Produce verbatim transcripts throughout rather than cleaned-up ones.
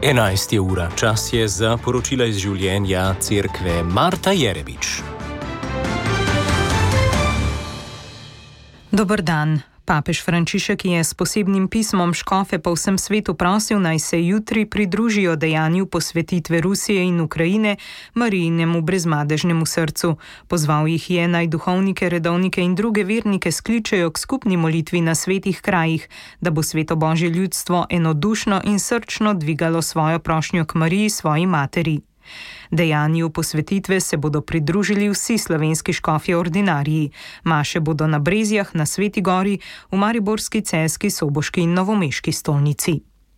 enajst je ura, čas je za poročila iz življenja cerkve. Marta Jerebič. Dober dan. Papež Frančišek je s posebnim pismom škofe po vsem svetu prosil, naj se jutri pridružijo dejanju posvetitve Rusije in Ukrajine Marijinemu brezmadežnemu srcu. Pozval jih je, naj duhovnike, redovnike in druge vernike skličejo k skupni molitvi na svetih krajih, da bo sveto Božje ljudstvo enodušno in srčno dvigalo svojo prošnjo k Mariji, svoji materi. Dejanju posvetitve se bodo pridružili vsi slovenski škofje ordinariji. Maše bodo na Brezjah, na Sveti Gori, v mariborski, celjski, soboški in novomeški stolnici.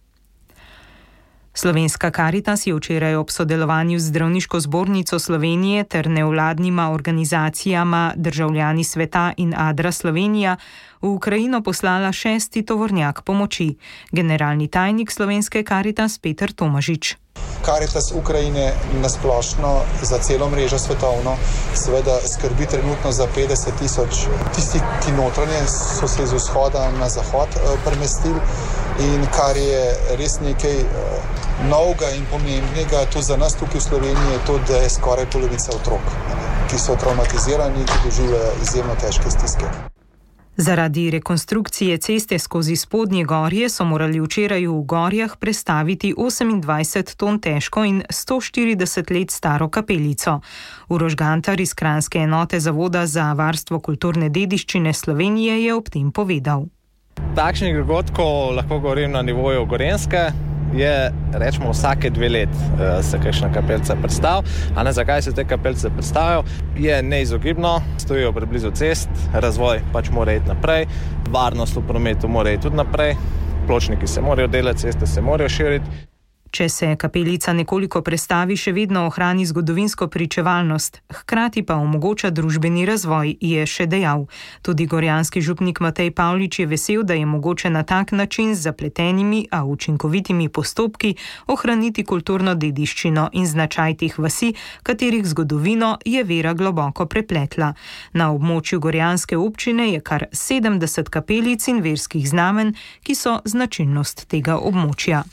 Slovenska Karitas je včeraj ob sodelovanju z Zdravniško zbornico Slovenije ter nevladnima organizacijama Državljani sveta in Adra Slovenija v Ukrajino poslala šesti tovornjak pomoči. Generalni tajnik Slovenske Karitas Peter Tomažič. Karitas Ukrajine nasplošno za celo mrežo svetovno seveda skrbi trenutno za petdeset tisoč tistih, ki notranje so se iz vzhoda na zahod premestili, in kar je res nekaj novega in pomembnega tudi za nas tukaj v Sloveniji, je to, da je skoraj polovica otrok, ki so traumatizirani, ki doživljajo izjemno težke stiske. Zaradi rekonstrukcije ceste skozi Spodnje Gorje so morali včeraj v Gorjah prestaviti osemindvajset ton težko in sto štirideset let staro kapelico. Uroš Gantar iz kranjske enote Zavoda za varstvo kulturne dediščine Slovenije je ob tem povedal. Takšnih dogodkov, lahko govorim na nivoju Gorenjske, je, rečemo, vsake dve let uh, se kakšna kapelica predstav. A ne, zakaj se te kapelice predstavijo? Je neizogibno, stojijo preblizu cest, razvoj pač mora iti naprej, varnost v prometu mora iti tudi naprej, pločniki se morajo delati, ceste se morajo širiti. Če se kapelica nekoliko prestavi, še vedno ohrani zgodovinsko pričevalnost, hkrati pa omogoča družbeni razvoj, je še dejal. Tudi gorjanski župnik Matej Pavlič je vesel, da je mogoče na tak način z zapletenimi, a učinkovitimi postopki ohraniti kulturno dediščino in značaj teh vasi, katerih zgodovino je vera globoko prepletla. Na območju gorjanske občine je kar sedemdeset kapelic in verskih znamen, ki so značilnost tega območja.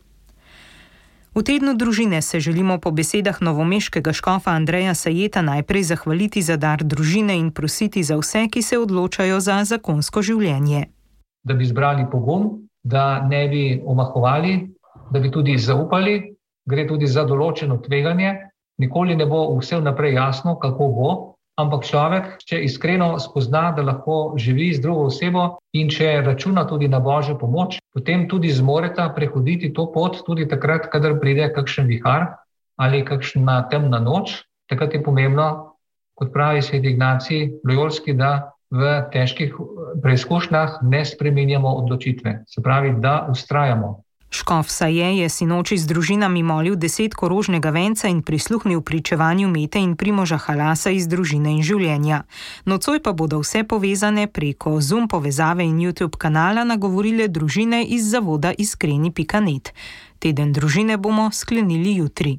V tednu družine se želimo po besedah novomeškega škofa Andreja Sajeta najprej zahvaliti za dar družine in prositi za vse, ki se odločajo za zakonsko življenje. Da bi zbrali pogum, da ne bi omahovali, da bi tudi zaupali, gre tudi za določeno tveganje. Nikoli ne bo vse vnaprej jasno, kako bo, ampak človek, če iskreno spozna, da lahko živi z drugo osebo in če računa tudi na Božjo pomoč, potem tudi zmoreta prehoditi to pot tudi takrat, kadar pride kakšen vihar ali kakšna temna noč. Takrat je pomembno, kot pravi sveti Ignacij Lojolski, da v težkih preizkušnjah ne spreminjamo odločitve. Se pravi, da vztrajamo. Škof Saje je sinoči z družinami molil deset korožnega venca in prisluhnil pričevanju Mete in Primoža Halasa iz Družine in življenja. Nocoj pa bodo vse povezane preko Zoom povezave in YouTube kanala nagovorile družine iz zavoda iskreni pika net. Teden družine bomo sklenili jutri.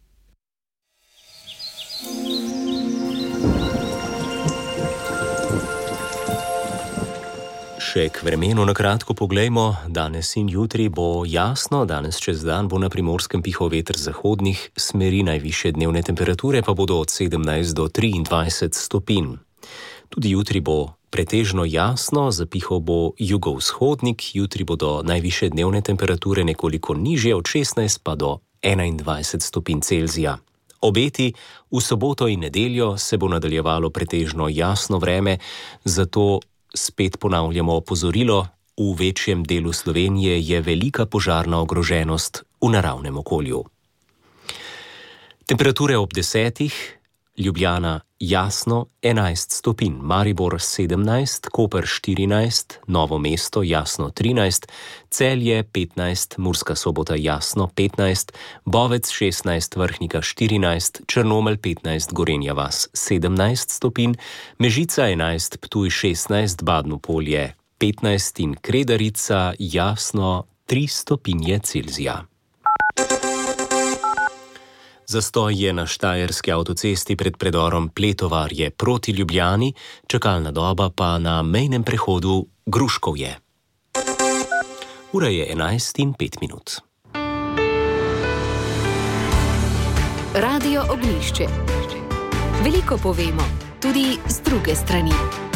Še k vremenu na kratko poglejmo. Danes in jutri bo jasno, danes čez dan bo na Primorskem pihal veter zahodnih smeri, najvišje dnevne temperature pa bodo od sedemnajst do triindvajset stopinj. Tudi jutri bo pretežno jasno, zapihal bo jugovzhodnik, jutri bodo najvišje dnevne temperature nekoliko nižje, od šestnajst pa do enaindvajset stopinj Celzija. Obeti v soboto in nedeljo se bo nadaljevalo pretežno jasno vreme, zato spet ponavljamo opozorilo, v večjem delu Slovenije je velika požarna ogroženost v naravnem okolju. Temperature ob desetih, Ljubljana jasno enajst stopinj, Maribor sedemnajst, Koper štirinajst, Novo mesto jasno trinajst, Celje petnajst, Murska Sobota jasno petnajst, Bovec šestnajst, Vrhnika štirinajst, Črnomelj petnajst, Gorenja vas sedemnajst stopinj, Mežica enajst, Ptuj šestnajst, Badno Polje petnajst in Kredarica jasno tri stopinje Celzija. Zastoj je na štajerski avtocesti pred predorom Pletovarje proti Ljubljani, čakalna doba pa na mejnem prehodu Gruškovje. Ura je enajst in pet minut. Radio Ognjišče. Veliko povemo, tudi z druge strani.